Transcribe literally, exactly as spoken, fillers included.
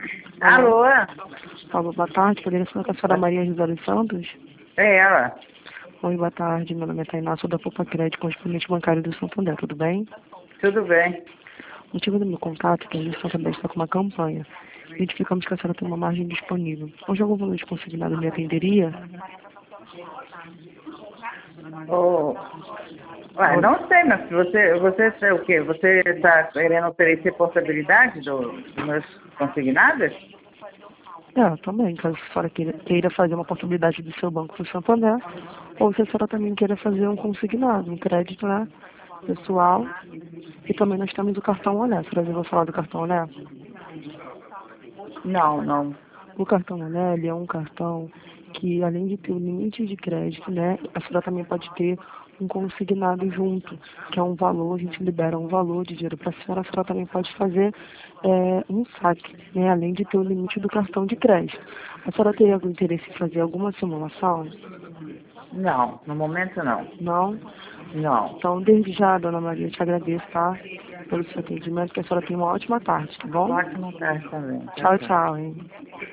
Alô? Alô, boa tarde. Poderia falar com a senhora Maria José dos Santos? É ela. Oi, boa tarde. Meu nome é Tainá, sou da Poupa Crédito, correspondente bancário do Santander. Tudo bem? Tudo bem. O motivo do meu contato é que a gente Santander está com uma campanha. Identificamos que a senhora tem uma margem disponível. Hoje algum valor de consignado me atenderia? Oh. Ué, não sei, mas você, você sei o quê? Você está querendo oferecer possibilidade do, dos meus consignados? É, também, caso a senhora queira, queira fazer uma possibilidade do seu banco para o Santander, ou se a senhora também queira fazer um consignado, um crédito, né, pessoal. E também nós temos o cartão Olé. A senhora já ouviu falar do cartão Olé? Não, não. O cartão Olé, ele é um cartão que, além de ter o limite de crédito, né, a senhora também pode ter um consignado junto, que é um valor, a gente libera um valor de dinheiro para a senhora, a senhora também pode fazer é, um saque, né, além de ter o limite do cartão de crédito. A senhora teria algum interesse em fazer alguma simulação? Não, no momento não. Não? Não. Então, desde já, dona Maria, eu te agradeço, tá, pelo seu atendimento, que a senhora tenha uma ótima tarde, tá bom? Pode não estar também. Tchau, tchau, hein.